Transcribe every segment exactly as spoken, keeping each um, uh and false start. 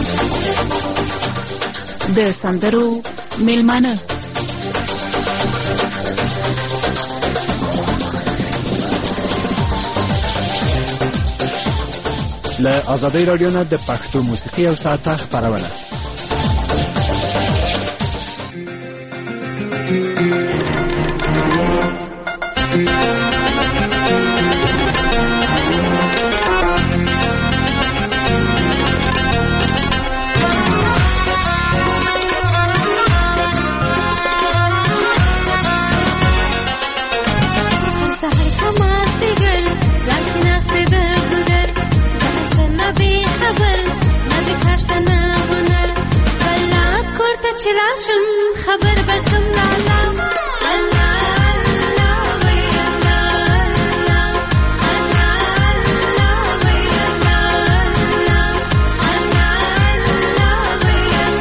د سندرو میلمانه له ازادۍ راډیو نه د پښتو موسیقي او ساعته خپرونه. چلاشم خبر بکم لالا الله الله وی الله الله الله وی الله الله وی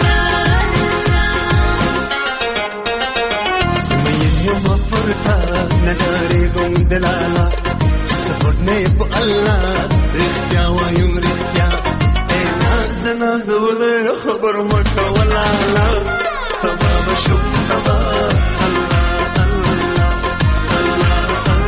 الله سميه مفرتا نداري قوم دلالا سفرني بو الله رختيا ويوم رختيا انا زناز ولا خبر مكه ولا لا بابا شو بابا الله الله الله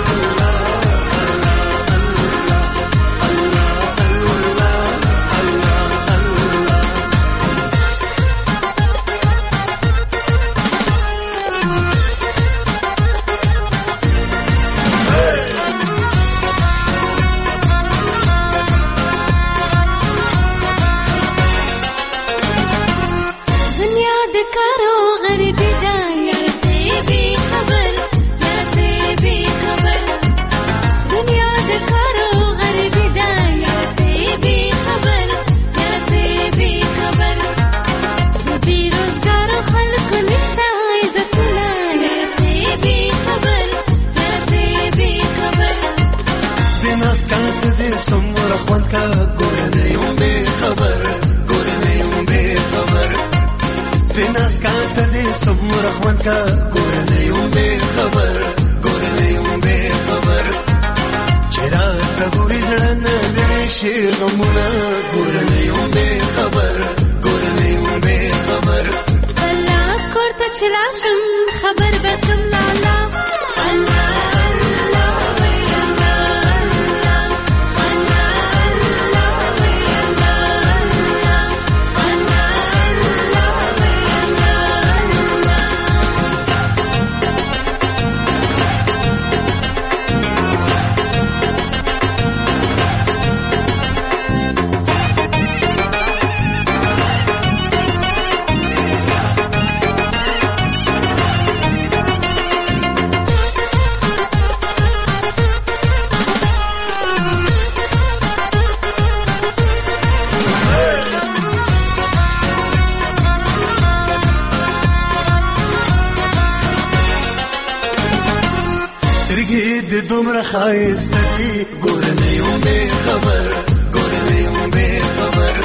دومره خایسته دي ګورنه یو به خبر ګورنه یو به خبر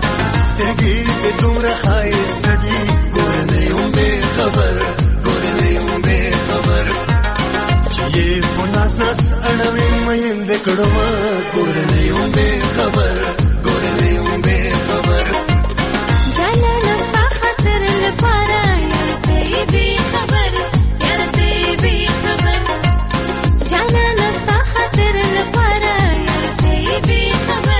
سترګې دومره خایسته دي ګورنه یو به خبر ګورنه یو به خبر چې په ناز ناز اړوي مې د کړو ګورنه یو به خبر ګورنه یو به خبر جانا نستا خاطر لپاره یا دې خبر یا دې خبر جانا نستا خاطر لپاره یا دې خبر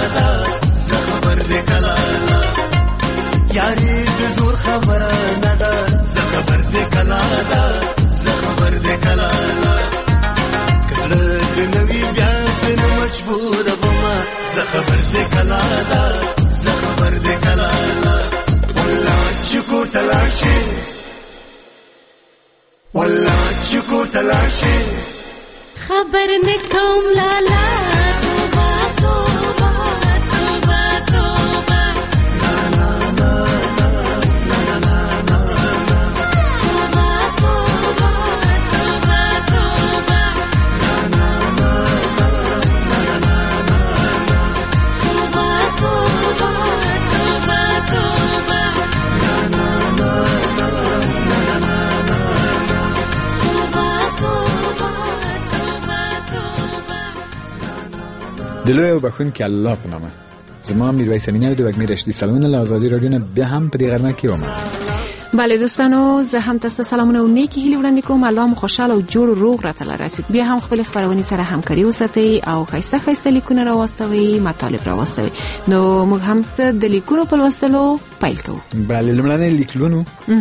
ده زه خبر دې کلا ده یاري د زور خبره نه ده زه خبر دې کلا ده زه خبر دې کلا ده کله د نوي بیا په مجبور بما زه خبر دې کلا ده زه خبر دې کلا ده والله چې کو تلاشي والله چې کو تلاشي خبر نکوم لالا توبه توبه توبه توبه لا لا لا لا لا لا لا توبه توبه توبه توبه لا لا لا لا لا لا توبه توبه توبه توبه لا لا لا لا لا لا دلوی او بخون که الله په نامه زما میرویس امینی او د وګمیر رشدي سلامونه له آزادي رادیو نه بیا هم په دې غرمه کې ومه. بله دوستانو، زه هم تاسو ته سلامونه او نیکی هیلې وړاندې کوم. الله مو خوشاله او جوړ او روغ راته رسید. بیا هم خپل خبرونې سره همکاري وساتئ او ښایسته ښایسته لیکونه راواستوئ، مطالب راواستوئ. نو موږ هم د لیکونو په لوستلو پیل کوو. بله، لومړنی لیکلونو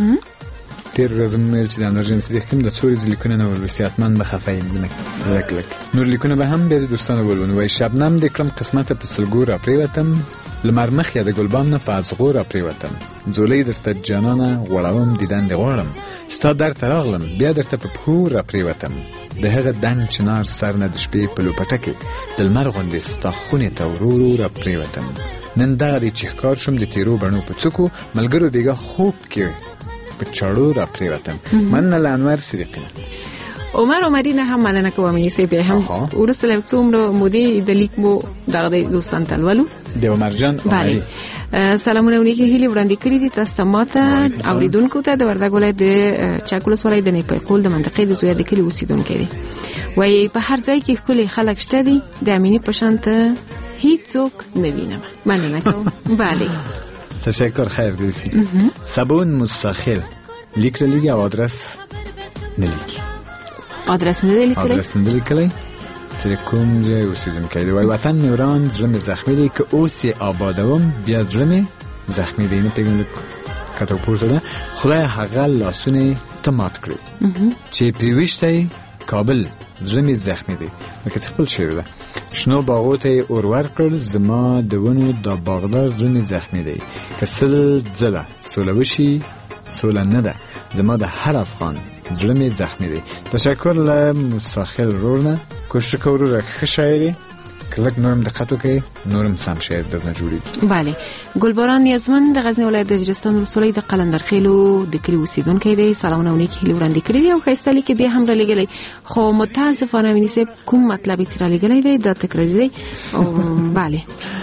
تیر ورځ مې چې د انرژنس لیکم د څو ورځې لیکونه نه ول وصیتمن به خفه یم لک لک نور لیکونه به هم بیا د دوستانو ولونو. وای شبنم د کړم قسمته په سلګو را پریوتم، لمر مخ یا د ګلبام نه په ازغو را پریوتم، زولۍ درته جانانه غوړوم دیدن دې غواړم، ستا درته راغلم بیا درته په پښو را پریوتم، د هغه دنګ چنار سر نه د شپې په لوپټه کې د لمر غوندې ستا خونې ته ورو ورو را پریوتم، نن دغه دی چې ښکار شوم د تیرو بڼو په څوکو، ملګرو بیګا خوب کې په چاړو را پریوتم. مننه له انور صدیقی. عمر عمری نه هم مننه کوم یې سي به هم ورسره له څومره مودې د لیک مو دغه دوستان تلولو د عمر جان عمری سلامونه ونیکي هیلې وړاندې کړې دي تاسو ته ماته اوریدونکو ته د وردګ ولایت د چاکولس ولایت د نیپرقول د منطقې د زویا د کلی اوسیدونکو دي. وایي په هر ځای کې ښکلي خلک شته دي، د امینی په شان ته هیڅوک نه وینم. مننه کوم. بله تشکر، خیر دیسی. سبون مستخیل لیک را لیگی او آدرس نلیکی آدرس ندلی کلی آدرس ندلی کلی تلکوم جای اوسیدون که دی وای وطن میوران زرم زخمی دی که اوسی آبادوم بیا زرم زخمی دی. اینو پیگم کتو پورتا ده خدای حقل لاسونه تمات کری چه پریوشتای کابل زرم زخمی دی مکه تخبل شیر ده شنو باغوت اورور کړل زما دونو د باغدار زرم زخمی دی که سل زده سولوشی سوله نه ده زما د هر افغان زلمی زخمی دی. تشکر له مستخیل رورنه کوشش کوو را ښه شاعري کلک نورم دقت وکړئ نورم سم شاعر درنه جوړیږي. بله ګلباران نیازمن د غزنی ولایت د اجرستان ولسوالۍ د قلندرخیلو د کلي اوسیدونکی دی. سلامونه او نیکې هیلې وړاندې کړې دي او ښایسته لیک بیا هم را لېږلی، خو متاسفانه امیني صاحب کوم مطلب یې را لېږلی دی دا تکراري دی. بله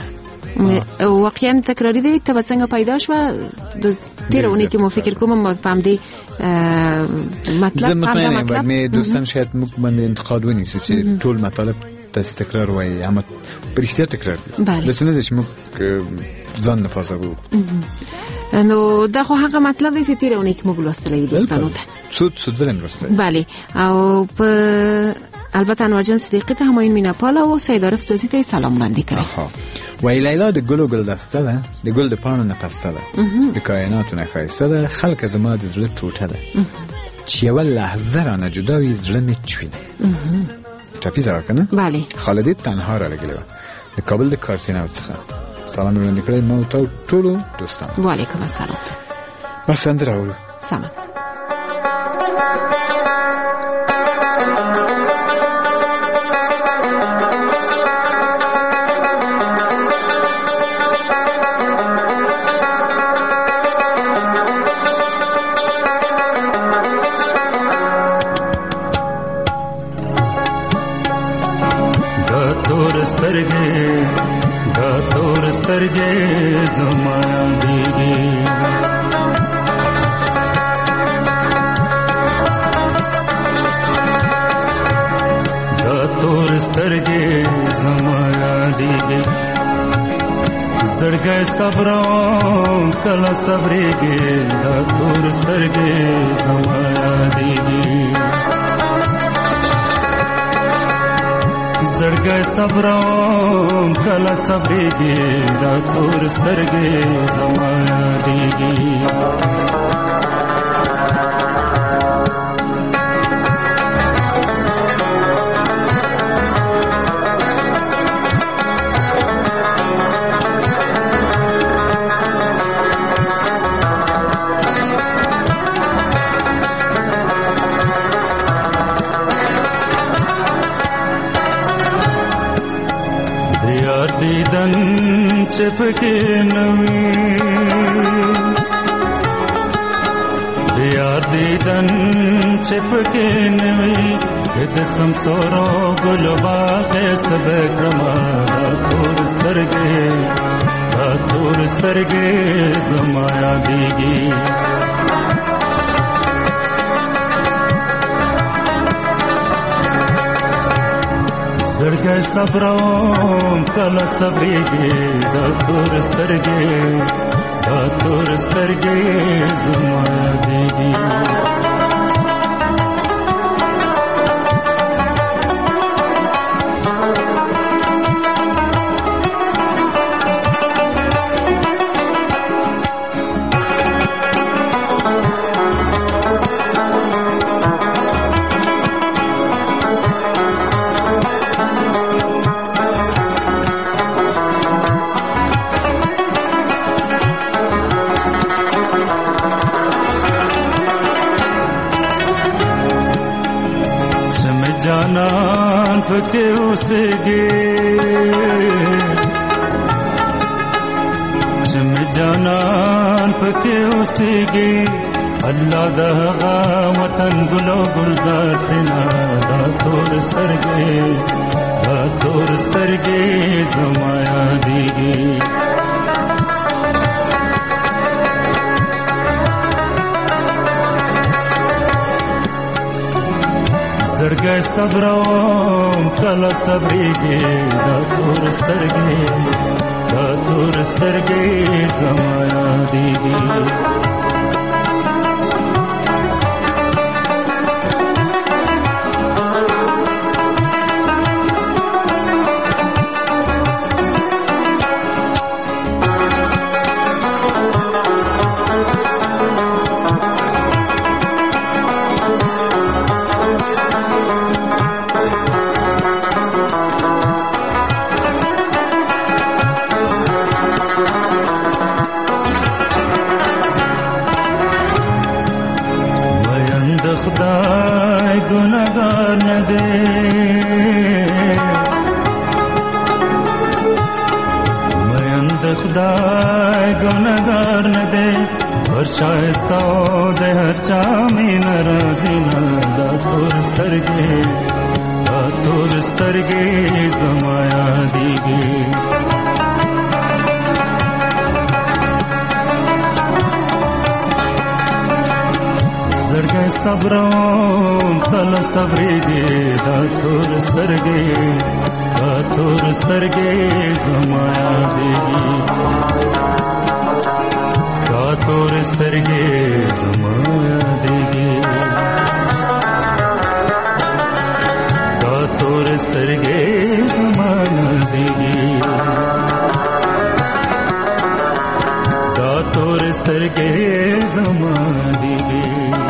واقعا تکراری دی. ته به څنګه پیدا شوه د تیره اونۍ کې مو فکر کوم په همدې مطلب همدا مطلب مې دوستان شاید موږ باندې انتقاد ونیسي چې ټول مطالب تاسو تکرار وایي، اما په رښتیا تکرار دي. داسې نه ده چې موږ ځان نه فاسدو. نو دا خو هغه مطلب دی چې تیره اونۍ کې موږ لوستلی دوستانو ته څو څو ځله مې لوستلی. بله او په البته انور جان صدیقی ته، همایون میناپال او سید عارف جازی ته سلام وړاندې کړی. وای لیلا د ګلو ګل دسته ده، د ګل د پاڼو نه پسته ده، د کائناتو نه ښایسته ده، خلک زما د زړه ټوټه ده، چې یوه لحظه رانه جدا وي زړه مې چوینه. ټپیزه وه که نه؟ بله. خالدي تنها را لګلې وه د کابل د کارتینو څخه. سلام یې وړاندې کړی ما او تا ټولو دوستانو. وعلیکم السلام. بس سندره اورو. سمه سترګې زما دیږي دا تور سترګې زما دیږي زړګې صبرم کله صبرېږي دا تور سترګې زما دیږي زړګی صبروم کله صبرېږي دا تور سترګې زما یادېږي دیدن چپکے نوی دیار دیدن چپکے نوی اد سمسورو گل باغ سب کرما دا تور سترگے دا تور سترگے زمایا دیگی زړګی صبروم کله صبرېږي دا تور سترګې دا تور سترګې زما یادېږي جانان پکے اوسېږي چې مې جانان پکې اوسېږي الله د هغه وطن ګلو ګلزار پنا دا تور سترګې دا تور سترګې زما یادېږي زړګی صبروم کله صبرېږي دا تور سترګې دا تور سترګې زما یادېږي خدای ګناهګار نه دی مین د خدای ګناهګار نه دی هر شایسته د هر چا مینه راځي نه دا تور سترګې دا تور سترګې زما یادېږي زړګی صبروم کله صبرېږي دا تور سترګې دا تور سترګې زما یادېږي دا تور سترګې زما یادېږي دا تور سترګې زما یادېږي دا تور سترګې زما یادېږي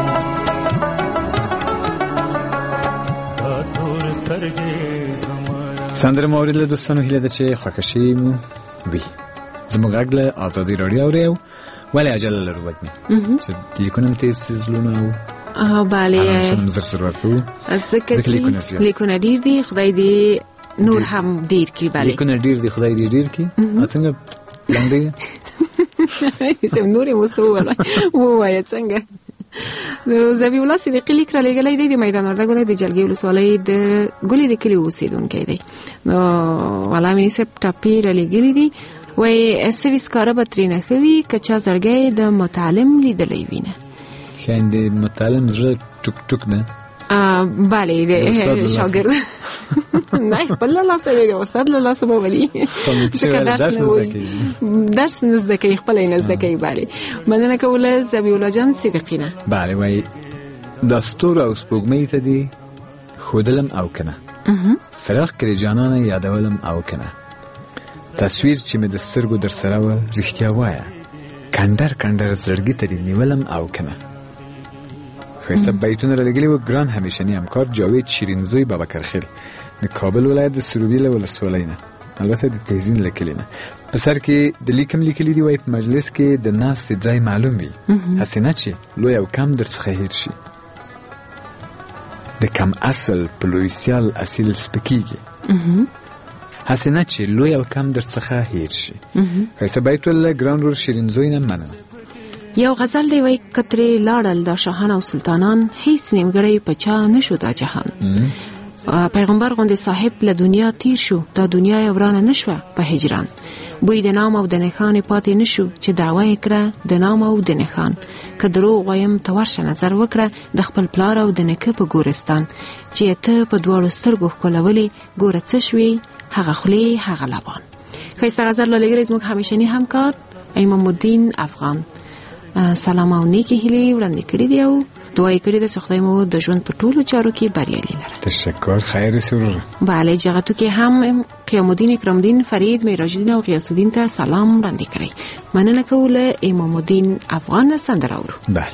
سندره مورد له دوستانو هیله ده چې خوښه شي مو وي زموږ غږ له ازادي راډیو اورئ ولې عجله لرو وګني چې لیکونه هم تیز تیز لونه او بله شنم زر سر ورکو ځکه چې لیکونه ډیر دي خدای دې نور هم ډیر کړي بله لیکونه ډیر دي خدای دې ډیر کړي څنګه پلان دی سم نورې مستو ولا وایي څنګه زبی الله صدیقی لیک را لګلې دی د میدان وردګ ولایت د جلګي ولسوالۍ د ګلې د کلی اوسیدونکو دی نو والا مې سپ ټاپی را لګلې دی وای سویس کار به ترینه خوي کچا زړګي د متعلم لیدلې وینه خاند متعلم زړه ټک ټک نه بله د شاګرد نه خپل لا سره یو استاد له سبا ولي درس درس نزد کوي خپل نزد کوي بله مننه کوله زبی الله جان صدیقینه بله وای دستور او سپوږمۍ ته دی خودلم او کنه فراق کړي جانانه یادولم او کنه تصویر چې مې د سترګو در سره و رښتیا وایه کندر کندر زړګي ته نیولم او کنه. ښایسته بیتونه رالیږلي وو ګران همیشني همکار جاوید شیرینزوی بابکرخیل د کابل ولایت د سروبیله ولسوالۍ نه، البته د تهزین لیکلي نه. په سر کې د لیکم لیکلي دي وایي په مجلس کې د ناستې ځای معلوم وي، هسې نه چې لوی او کم در څخه هېر شي. د کم اصل په لوی سیال اصیل سپکېږي، هسې نه چې لوی او کم در څخه هېر شي. ښایسته بیت له ګران ورور شیرینزوی نه منم. یو غزل دی وای کترې لاړل دا شاهان او سلطانان، هیڅ نیمګړی په چا نشو دا جهان. پیغمبر غوندې صاحب له دنیا تیر شو، دا دنیا یې ورانه نشوه په هجران. بوی د نام او د نښانې پاتې نشو چې دعوه یې کړه د نام او د نښان. که دروغ وایم ته ورشه نظر وکړه د خپل پلار او د نیکه په ګورستان، چې ته په دواړو سترګو ښکلولې ګوره څه شوې هغه خولې هغه لبان. ښایسته غزل رالیږلی زموږ همیشني همکار امام الدین افغان. سلام او نیکی هیلې وړاندې کړي دي او دعا یې کړې ده چې خدای مو د ژوند په ټولو چارو کې بریالي لره. تشکر، خیر سرور. بله جغتو کې هم قیام الدین اکرام الدین فرید معراج الدین او غیاث الدین ته سلام وړاندې کړي. مننه کوو له امام الدین افغان سندره اورو. بله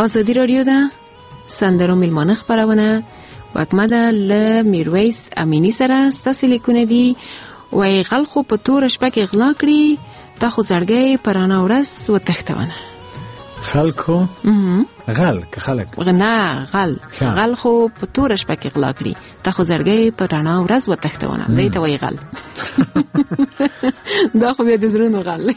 ازادي رادیو ده سندرو میلمانه خبرونه وکمه ده لمیرویس امینی سره ستاسی لیکونه دی و ایغل خو په تور شپه کې اغلا کړي تا خو زړګی پرانا ورځ و تختونه خلکو غل که خلک نه غل غل خو په تور شپه کې اغلا کړي تا خو زړګی پرانا ورځ و تختونه دی ته وای غل دا خو بیا د زړونو غل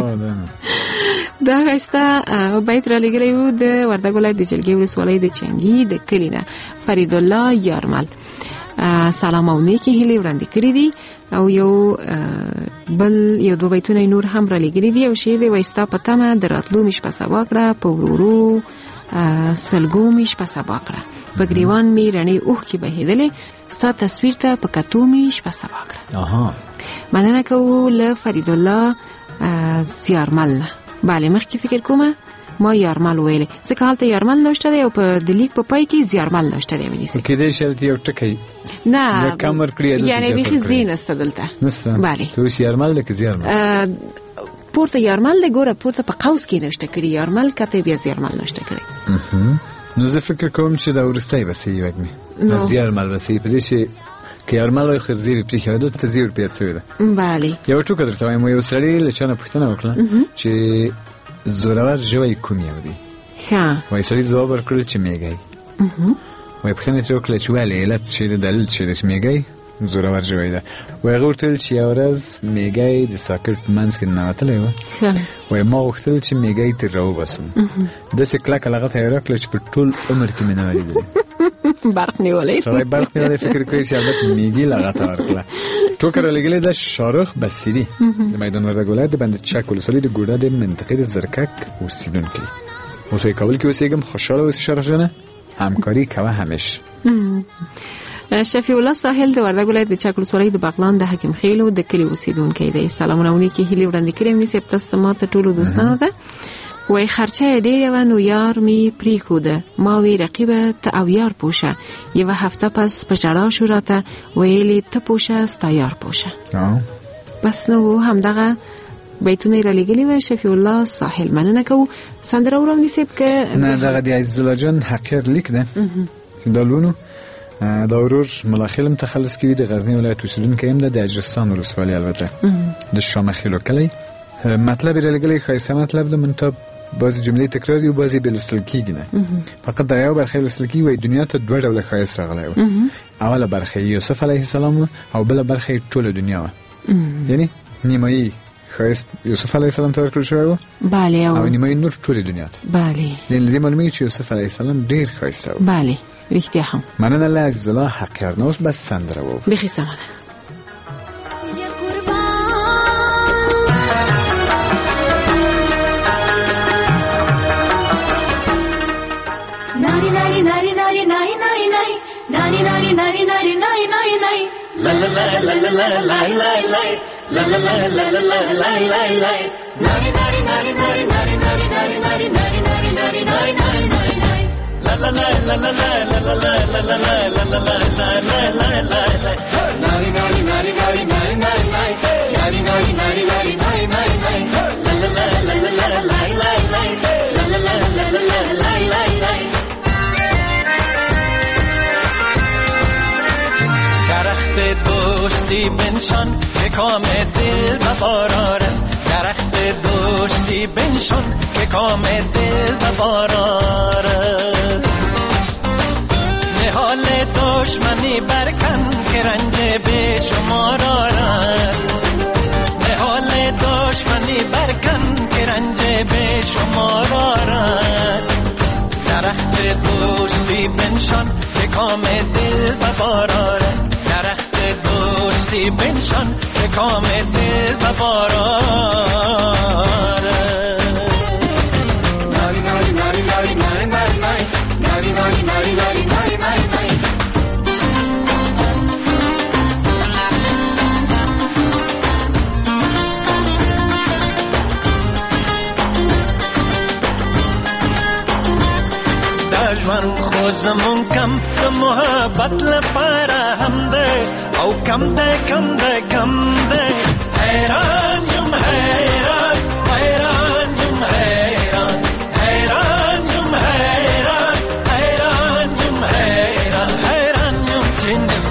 دا غستا بیت را لګلی و د وردګ ولایت د جلګې ولسوالۍ د چنګي د کلي نه فرید الله یارمل سلام او نیکی هیلې وړاندې کړې دي او یو بل یو دوه بیتونه نور هم را لګلی دي او شعر دی وایستا په تمه د راتلو مې شپه سبا کړه په ورورو سلګو مې شپه سبا کړه په ګریوان مې رڼې اوښکې بهېدلې ستا تصویر ته په کتو مې شپه سبا کړه مننه کوو له فرید الله یارمل نه بله مخکې فکر کومه ما یارمل ویلې ځکه هلته یارمل نوشته دی او په د لیک په پای کې زیارمل نوشته دی ونیسئ کېدای شي هلته یو ټکی نه یا کم ورکړي یعنې بیخي زی نسته دلته بله ته اوس یارمل دی که زیارمل پورته یارمل دی ګوره پورته په قوس کې نوشته کړي یارمل کته بیا زیارمل نوشته کړي نو زه فکر کوم چې دا وروستی به صحیح وږمې زیارمل به صحیح په دې چې که یارمل وای خو زیر پرېښی وای دلته زیر پیاد شوې ده بله یو ټوکه درته وایم یو سړي له چا نه پوښتنه وکړه چې زورور ژوی کوم یو دی وای سړي ځواب ورکړل چې میږی وای پوښتنه یې ترې وکړه چې ولې علت چې دی دلیل چې دی چې میږی زورور ژوی ده وای هغه ورته ویل چې یوه ورځ میږی د ساکټ په منځ کې ننوتلی وه وای ما غوښتل چې میږی ترې راوباسم داسې کلکه لغته یې راکړه چې په ټول عمر کې مې نه وه لیدلې برق نیولی سړی برق نیولی فکر کوي چې البته میږي لغته ورکړه ټوکه رالیږلې ده شارخ بصیري د میدان وردګ ولایت د بند چک ولسوالۍ د ګوډه د منطقې د زرکک اوسیدونکی اوسه کابل کې اوسېږم خوشحاله اوسې شارخ جانه همکاري کوه همیشه شفیع الله ساحل د وردګ ولایت د چک ولسوالۍ د بغلان د حکیم خیلو د کلي اوسیدونکی دی سلامونه او نیکې هیلې وړاندې کړې مې صاحب تاسو ته ماته ټولو دوستانو ته وای خرچه ډیره و نو یار می پریخوده ما وی رقیبه ته او یار پوشه یو هفته پس په جړا شو راته ویلې ته پوشه ستا یار پوشه بس نو همدغه بیتونه را لګلی و شفیع الله ساحل مننه کو سندره ورونی سیب که نه دغه دی عزیز الله جان حقیر لیک ده دالونو دا ورور ملاخیلم تخلص کوي د غزنی ولایت اوسیدونکی هم ده د اجرستان ولسوالۍ البته د شامخیلو کلی مطلب را لګلی ښایسته مطلب ده منتها بعضی جملې تکرار دي او بعضی به لوستل کېږي نه فقط دغه یو برخه لوستل کېږي وایي دنیا ته دوه ډوله ښایست راغلی و اوله برخه یوسف علیه السلام او بله برخه ټوله دنیا وه یعنی نیمایي ښایست یوسف علیه السلام ته ورکړل شوی و او نیمایي نور ټولې دنیا ته یعنې له دې معلومېږي چې یوسف علیه السلام ډېر ښایسته و بله رښتیا هم مننه له عزیز الله حقیر نه اوس بس سندره و بیخي سمه ده nari nari nari nari nari nari nari nari nari nari nari nari la la la la la la la la la la la la la la la la la la nari nari nari nari nari nari nari nari nari nari nari nari nari nari la la la la la la la la la la la la la la la la la la la nari nari nari nari nari nari nari nari nari nari nari nari nari la la la la la la la la la la la la la la la la la درخت دوستی بنشان که کام دل بباراره درخت دوستی بنشان که کام دل بباراره نهال دشمنی برکن که رنج به شما دارد نهال دشمنی برکن که رنج به شما دارد درخت دوستی بنشان که کام دل بباراره درخت دوستی بنشان که کام دل بباراره ناری ناری ناری ناری ناری ناری ناری ناری ناری ناری ناری ناری دشمن خودمون کم د محبت لپاره هم ده او کم ده کم ده کم ده حیران یم حیران حیران یم حیران حیران یم حیران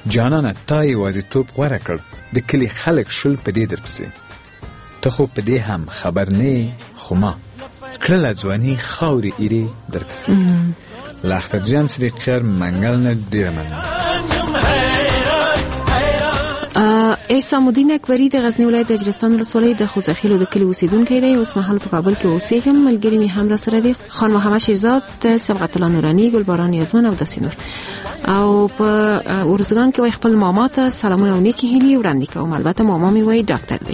جانانه تا یوازیتوب غوره کړ د کلي خلک شل په دې درپسې ته خو په دې هم خبر نه خو ما کړله ځواني خاورې ایرې درپسې له اخترجان صدیقیار منګل نه ډېره مننه. احسان الدین اکبري د غزنی ولایت د اجرستان ولسوالۍ د خوځخیلو د کلي اوسیدونکی دی. اوس مهال په کابل کې اوسېږم. ملګري مې هم را سره دي، خان محمد شیرزاد، صبغت الله نوراني، ګلباران یزمن او داسې نور. او په ورزګان کې وای خپل ماما ته سلامونه او نیکې هیلې وړاندې کوم. البته ماما مې وای ډاکټر دی.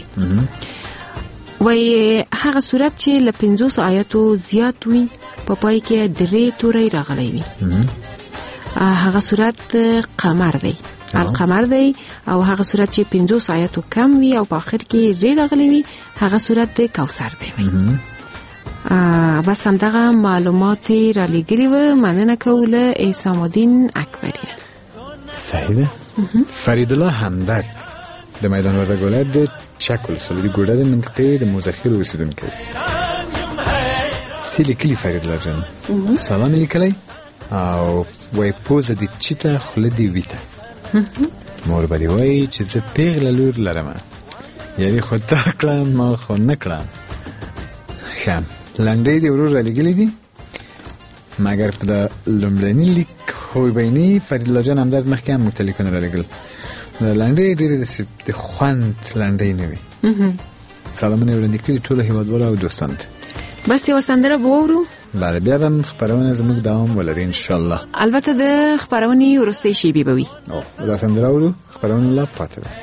وای هغه صورت چې له پنځوس آیاتو زیات وي په پای کې درې تورې راغلي وي هغه صورت قمر دی، القمر دی. او هغه صورت چې پنځوس آیاتو کم وي او په اخر کې ری راغلي وي هغه صورت د کوثر دی. بس همدغه معلومات را لګلي و. مننه کوله احسان الدین اکبري. صحیح ده. فرید الله همدرد د میدان وردګ ولایت د چک ولسوالۍ د ګوډه د منطقې د موزخیل اوسیدونکی. سی لیکلي فرید الله جان سلام لیکلی او وای پوزه د چیته خوله دی ویته مور به دی وای چې زه پیغله لور لرم، یعنی خود تا کړم ما خو نه کړم. ښه لنډۍ دې ورور را لګلي دي مګر په د لومړني لیک خوبیني فرید الله جان همدرد مخکې هم موږ ته لیکونه را لګل. لنډۍ ډېرې د خوند لنډۍ نه وي. سلامونه یې وړاندې کړي ټولو هېوادوالو او دوستانو ته. بس یوه سندره به واورو. بله بیا به هم خپرونه زموږ دوام ولري انشاءالله. البته د خپرونې وروستۍ شیبې به وي. دا سندره اورو خپرونه لا پاتې ده.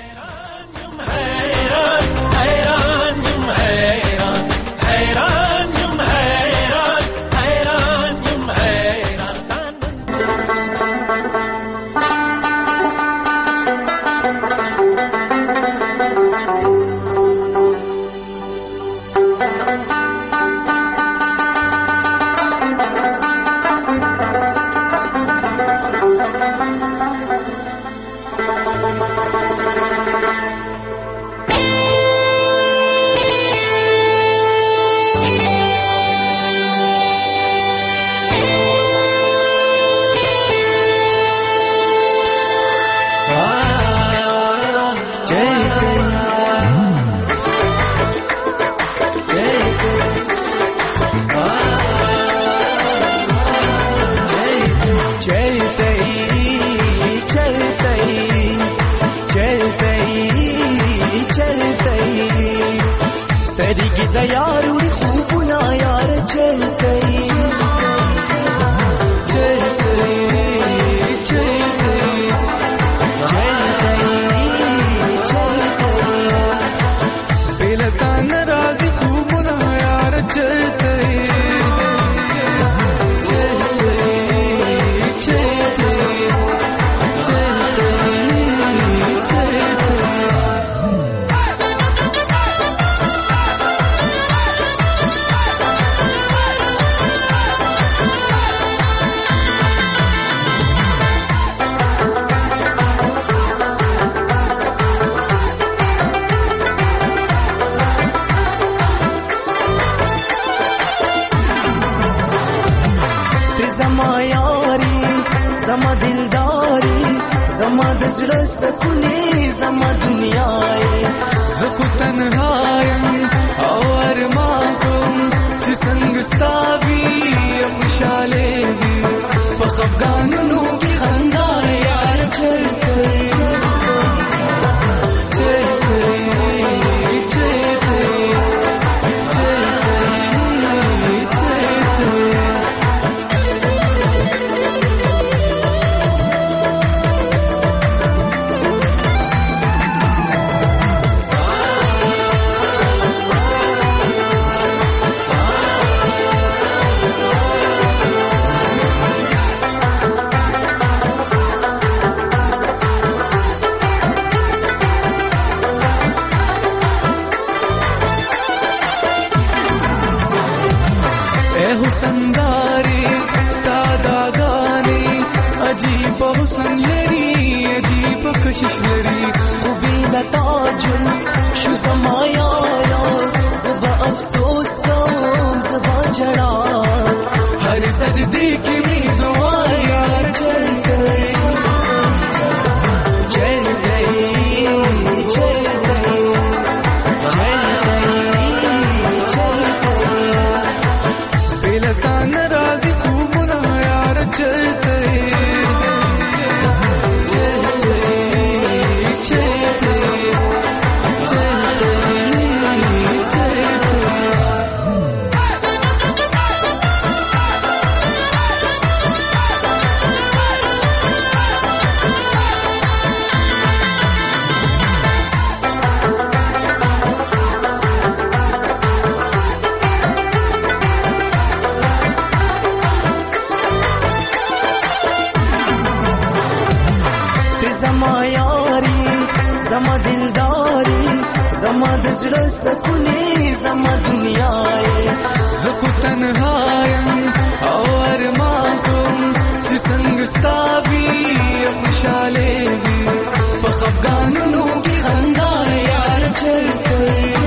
زما یاری زما دلداری زما د زړه سکونې زما دنیاي زه خو تنها یم او ارمان کوم چې څنګه ستا وي خوشحاله وي په خفګانونو کې خندا یار چلته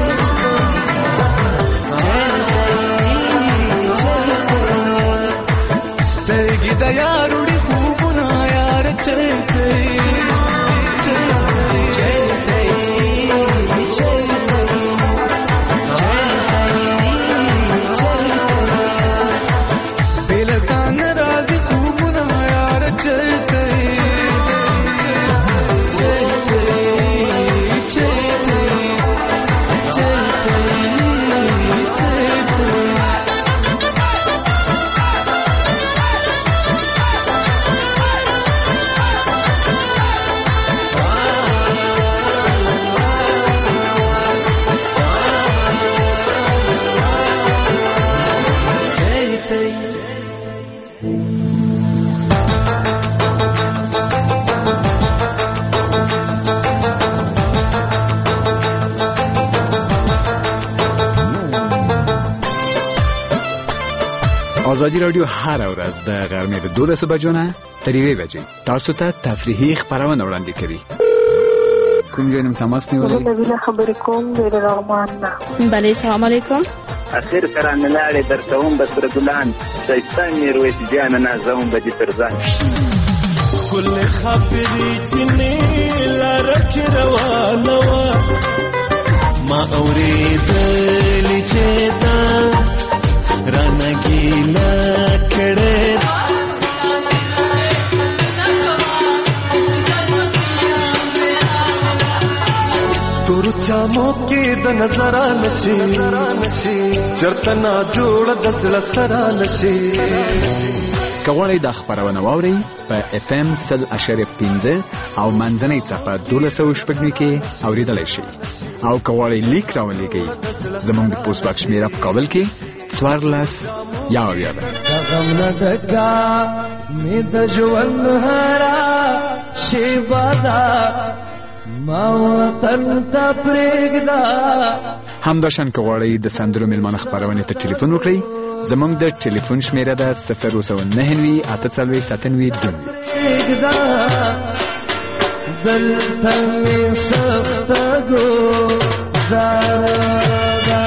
سترګې د یاروړي خوبونه یار چلته آزادی رادیو هر ورځ د غرمې د دولس بجو نه تر یوې بجې تاسو ته تفریحي خبرونه وړاندې کوي. کوم ځای نم تماس نیولای؟ زه د خبرې کوم د رحمان نه. بله السلام علیکم. اخر کرانه لاړې درته هم بسره ګلان شیطان میرویس جان نازوم به دې تر ځان کل خبرې چې نه لاره کې روانه وه ما اورېدلې چې دا رانه ګیله کړې تورو چامو کې د نظره نشي چرته نا جوړ د زړه سره نشي. که غواړئ دا خبرونه واورئ په اف ام سل اشاریه پنځه او منځنۍ څپه دولس سوه شپږ نوي کې اورېدلی شي او که غواړئ لیک راولېږئ زموږ د پوسټ باکس شمېره په کابل کې څوارلس یا اویا ده. غم نه ډکا مې د ژوند هره شېبه ده ما وطن ته پرېږده. همداشان که غواړئ د سندرو میلمانه خپرونې ته ټلیفون وکړئ زموږ د ټلیفون شمېره ده صفر اووه سوه نهه نوي اته څلوېښت اته نوي دوه نوي. دلته مې سخته ګوزاره ده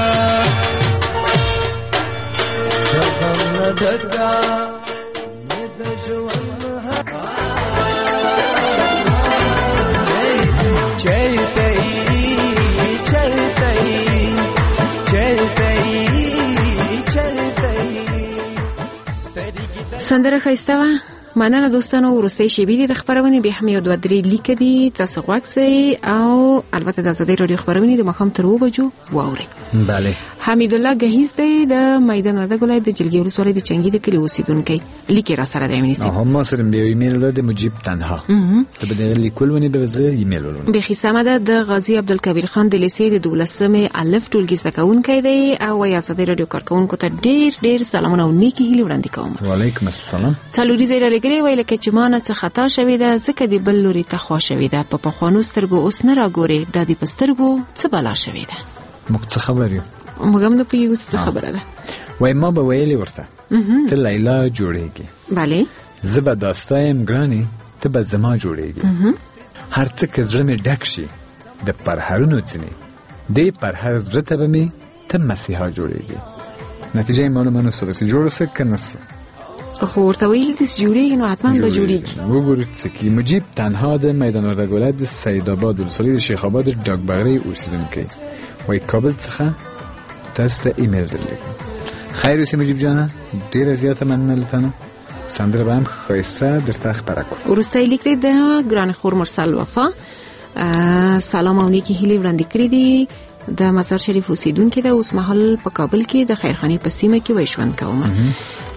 غم نه ډکا مې د ژوند چلته چلته چلته چلته سندره ښایسته وه. مننه دوستانو. وروستۍ شېبې دي د خپرونې بیا هم یو دوه درې لیکه دي تاسو غوږ سئ او البته د آزادۍ راډیو خپرونې د ماښام تر اوه بجو واورئ. بله. حمیدالله گهیز دی د میدان وردګ ولایت د جلګې ولسوالۍ د چنګي د کلي اوسېدونکی. لیک یې را سره دی ونیسئ. ما سره یو ایمیل ده د مجیب تنها ته به دغه لیکول ونی به زه ایمیل ولرم. بیخي سمه ده. د غازي عبدالکبیر خان د لیسې د دولسمې الف ټولګي زده کوونکی دی او وايي آزادۍ راډیو کارکوونکو ته ډېر ډېر سلامونه او نیکې هیلې وړاندې کوم. وعلیکم السلام. څلوريزه یې رالیږلې ویل کې چې ما نه څه خطا شوې ده ځکه د بل لوري ته خوا شوې ده په پخوانو سترګو اوس نه راګورې دا د په سترګو څه بلا شوې ده. موږ څه خبر یو؟ موږ هم نه پوهېږو څه خبره ده. وایي ما به ویلې ورته ته لیلا جوړېږي. بله. زه به دا ستا یم ګرانې ته به زما جوړېږي. هر څه که زړه مې ډک شي د پرهرونو ځینې دې پرهر زړه ته به مې ته مسیحا جوړېږي. نتیجه یې معلومه نه سوه چې جوړ سه که نه سه خو ورته ویل دې جوړېږي نو حتما به جوړېږي. وګورو څه کي. مجیب تنها د میدان وردګ ولایت د سیدآباد ولسوالۍ د شیخ آباد ډاکبغرۍ اوسېدونکی. وایي کابل څخه تاسو ته ایمیل درلیکم. خیر اوسې مجیب جانه ډېره زیاته مننه له تنه. سندره به هم ښایسته درته خپره کړو. وروستی لیک دی د ګران خور مرسل وفا. سلام او نیکې هیلې وړاندې کړې دي. د مزار شریف اوسېدونکی ده اوس مهال په کابل کې د خیرخانې په سیمه کې وای ژوند کوم.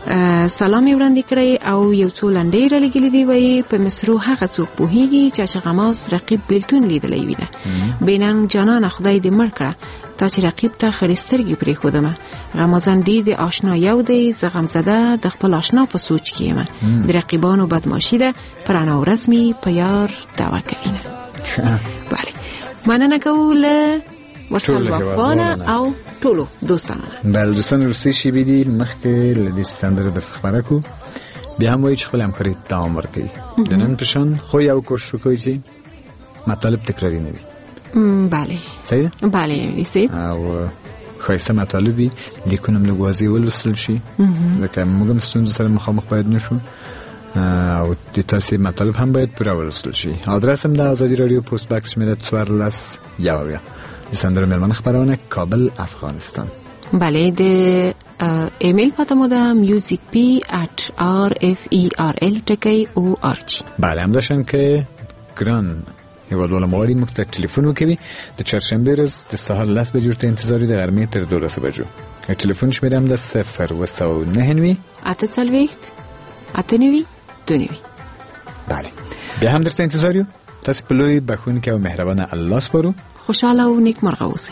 سلام یې وړاندې کړی او یو څو لنډۍ رالیږلي دي. وایي په مصرو هغه څوک پوهیږي چې شغماس رقیب بیلتون لیدلی وینه. بیننګ جانانه خدای دې مړ کړه تا چې رقیب ته خړې سترګې پرېښودمه. غمازن ډېر د آشنا یو دی زه غمزده د خپل آشنا په سوچ کې یم. د رقیبانو بدماشي ده پر انا ورځ مې په یار دعوه کوینه. بله مننه کوو له ورسل وفانه او ټولو دوستانو. بله دوستان وروستۍ شیبې دي مخکې له دې چې سندره د خبره کړو بیا هم وایي چې خپل همکاري دوام ورکوي د نن په شان خو یو کوشش وکړئ چې مطالب تکراري نه وي. بله صحیح ده؟ بله یعنی صحیح او ښایسته مطالب وي لیکونه هم لږ واضح ولوستل شي ځکه موږ هم ستونزو سره مخامخ باید نه شو او د تاسې مطالب هم باید پوره ولوستل شي. آدرس هم د آزادي رادیو پست باکس شمېره څوارلس یو اویا د سندرو مېلمانه خپرونه کابل افغانستان. بله د ایمیل پته مو ده میوزیک پی ات آر اف ای آر ال ټکی او آر جی. بله همداشان که ګران هیوادواله مغواړي موږ ته ټلیفون وکوي د چهارشنبې ورځ د سهار لس بجې ورته انتظار وي د غرمې تر دولسو بجو. ټلیفون شمېره هم ده صفر اوه سوه نهه نوي اته څلوېښت اته نوي دو نوي. بله بیا هم درته انتظار یو. تاسې په لوی بښونکي او مهربانه الله سپارو. خوشحاله او نیکمرغه اوسئ.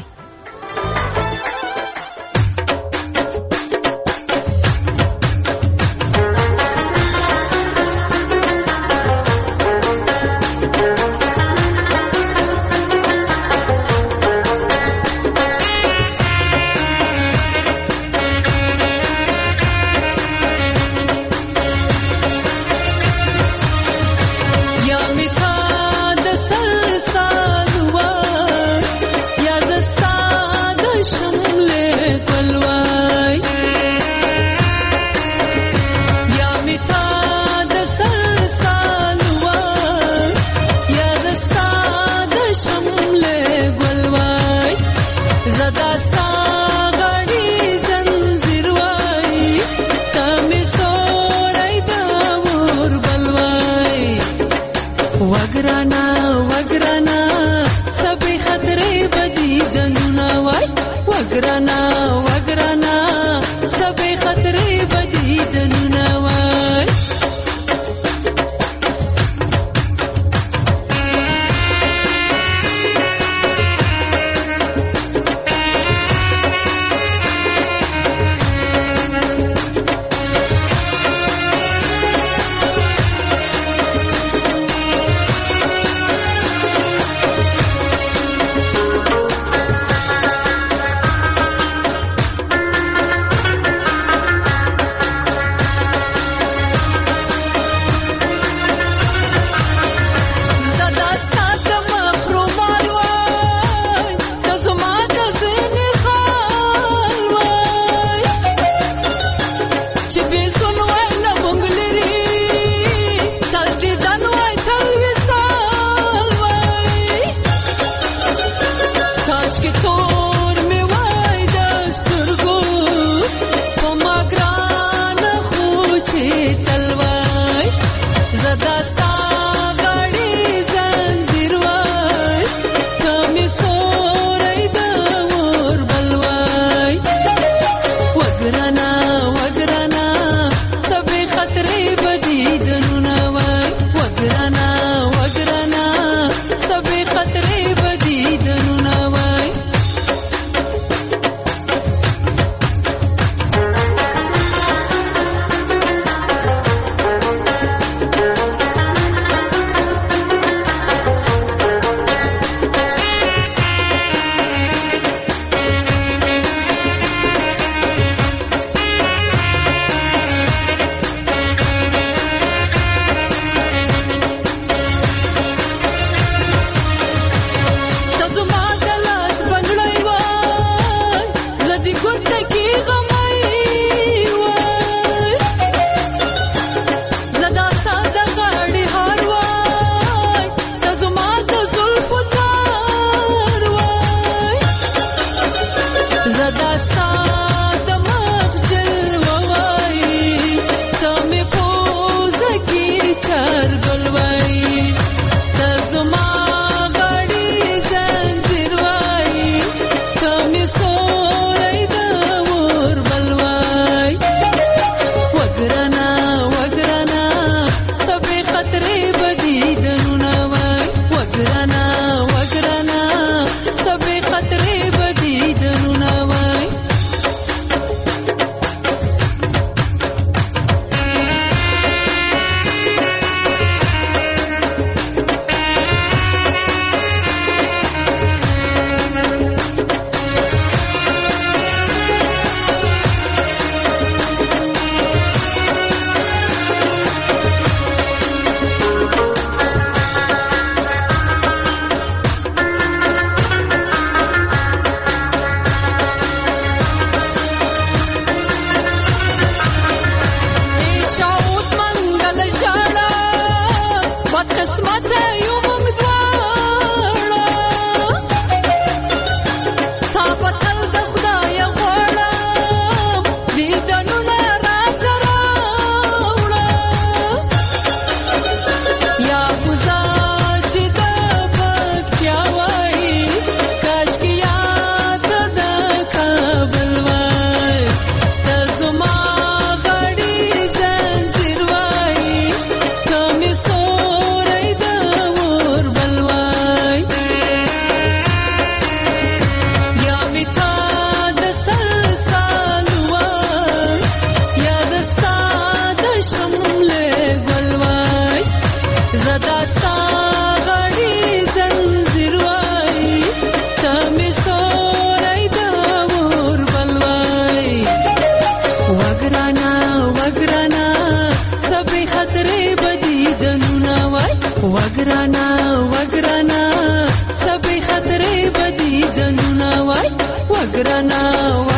وګرانا سبې خطرې بدی دنونه وای وګرانا